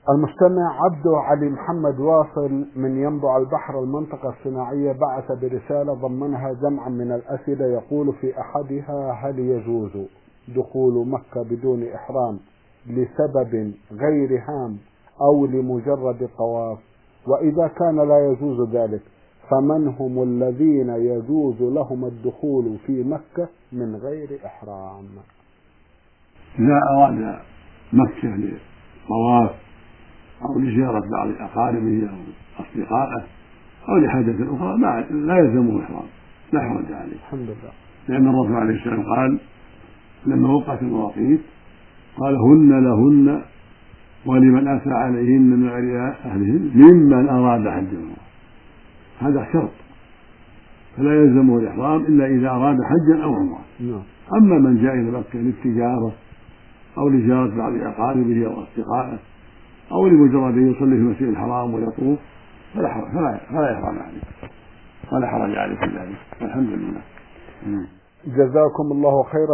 المستمع عبده علي محمد واصل من ينبع البحر المنطقة الصناعية بعث برسالة ضمنها جمعا من الأسئلة، يقول في أحدها: هل يجوز دخول مكة بدون إحرام لسبب غير هام أو لمجرد طواف؟ وإذا كان لا يجوز ذلك فمن هم الذين يجوز لهم الدخول في مكة من غير إحرام؟ إذا أراد مكة لطواف أو لزيارة بعض أقاربه أو أصدقائه أو لحاجة أخرى لا يلزمه إحرام، لا حرج عليه، الحمد لله، لأن الرسول عليه السلام قال لما وقعت المواقيت قال: هن لهن ولمن أتى عليهن من غير أهلهن ممن أراد حجا. هذا شرط، فلا يلزمه الإحرام إلا إذا أراد حجا أو عمرة. أما من جاء إلى مكة للتجارة أو لزيارة بعض أقاربه أو أصدقائه أو لمجرد أن يصلي في المسجد الحرام ويطوف فلا إحرام عليه، ولا حرج عليه في ذلك، والحمد لله. جزاكم الله خيرا.